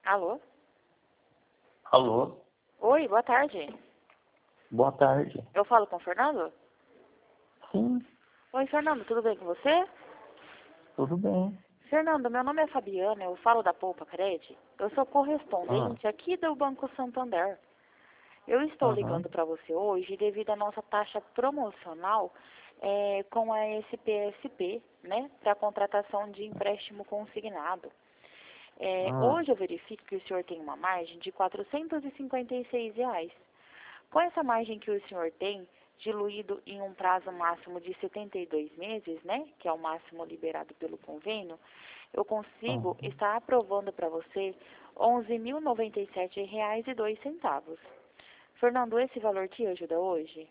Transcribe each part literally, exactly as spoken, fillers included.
Alô? Alô? Oi, boa tarde. Boa tarde. Eu falo com o Fernando? Sim, Oi, Fernando, tudo bem com você? tudo bem. Fernando, meu nome é Fabiana, eu falo da Poupa Cred. Eu sou Ah, correspondente aqui do Banco Santander. Eu estou aham. ligando para você hoje devido à nossa taxa promocional é, com a S P S P, né, para a contratação de empréstimo consignado. É, Ah, hoje eu verifico que o senhor tem uma margem de quatrocentos e cinquenta e seis reais. Com essa margem que o senhor tem, diluído em um prazo máximo de setenta e dois meses, né, que é o máximo liberado pelo convênio, eu consigo aham. estar aprovando para você onze mil e noventa e sete reais e dois centavos. Fernando, esse valor te ajuda hoje?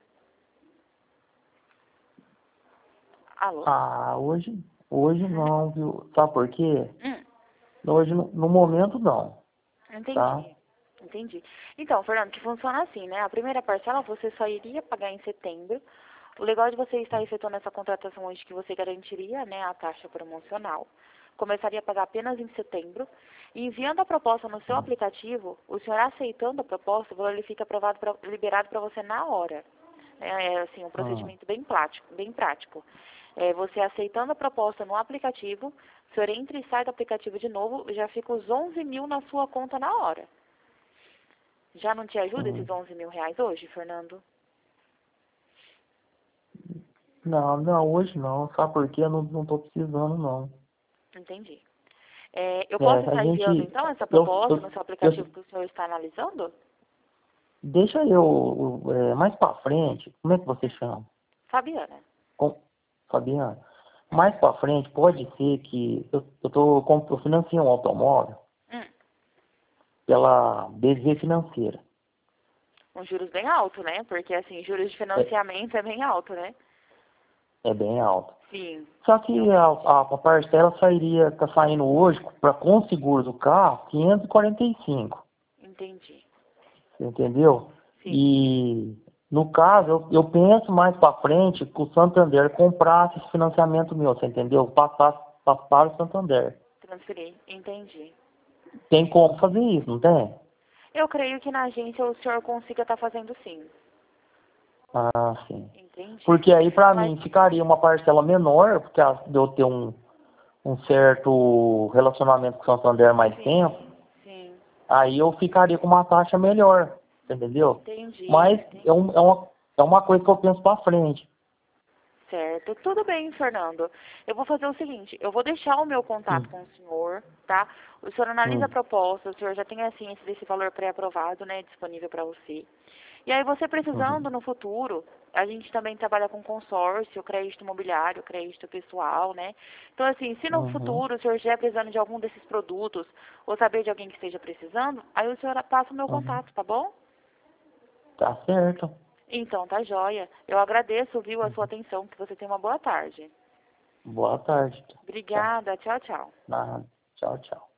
Alô? Ah, hoje, hoje Uhum. não, viu? Sabe por quê? Hum, Hoje, no, no momento, não, tá? entendi. Entendi. Então, Fernando, que funciona assim, né? A primeira parcela você só iria pagar em setembro. O legal de você estar efetuando essa contratação hoje é que você garantiria, né, a taxa promocional. Começaria a pagar apenas em setembro. E enviando a proposta no seu aplicativo, o senhor aceitando a proposta, o valor ele fica aprovado pra, liberado para você na hora. É, é, assim, um Ah, procedimento bem prático, bem prático. É, você aceitando a proposta no aplicativo, o senhor entra e sai do aplicativo de novo, já fica os onze mil na sua conta na hora. Já não te ajuda sim. esses onze mil reais hoje, Fernando? Não, não, hoje não. Sabe por quê? Eu não, não tô precisando, não. Entendi. É, eu É, posso a estar enviando, gente, então, essa eu, proposta no eu, seu aplicativo eu, que o senhor está analisando? deixa eu, é, mais pra frente, como é que você chama? Fabiana. Com, Fabiana, mais pra frente, pode ser que eu, eu tô, com- eu financiei um automóvel Hum, pela B V Financeira. um juros bem alto, né? Porque, assim, juros de É, financiamento é bem alto, né? é bem alto. Sim, Só que a, realmente. a, a parcela sairia, tá saindo hoje, para com o seguro do carro, quinhentos e quarenta e cinco, Entendi. você entendeu? Sim, E, no caso, eu, eu penso mais para frente que o Santander comprasse esse financiamento meu, você entendeu? Passasse pa- para o Santander. transferi. Entendi. Tem como fazer isso, não tem? Eu creio que na agência o senhor consiga estar fazendo sim. Ah, sim. Entendi. Porque aí, para Mas, mim, ficaria uma parcela menor, porque a- de eu ter um, um certo relacionamento com o Santander há mais tempo, sim, sim. aí eu ficaria com uma taxa melhor, entendeu? Entendi, Mas é, entendi. um, é, uma, é uma coisa que eu penso para frente. Certo. Tudo bem, Fernando. Eu vou fazer o seguinte, eu vou deixar o meu Hum, contato com o senhor, tá? O senhor analisa a hum, proposta, o senhor já tem a ciência desse valor pré-aprovado, né, disponível para você. E aí você uhum, precisando no futuro, a gente também trabalha com consórcio, crédito imobiliário, crédito pessoal, né? Então, assim, se no uhum, futuro o senhor estiver precisando de algum desses produtos ou saber de alguém que esteja precisando, aí o senhor passa o meu uhum. contato, tá bom? Tá certo. Então, tá joia. Eu agradeço, viu, a sua Uhum. atenção, que você tenha uma boa tarde. Boa tarde. Tchau. Obrigada. Tchau, tchau. Nada. Tchau, tchau.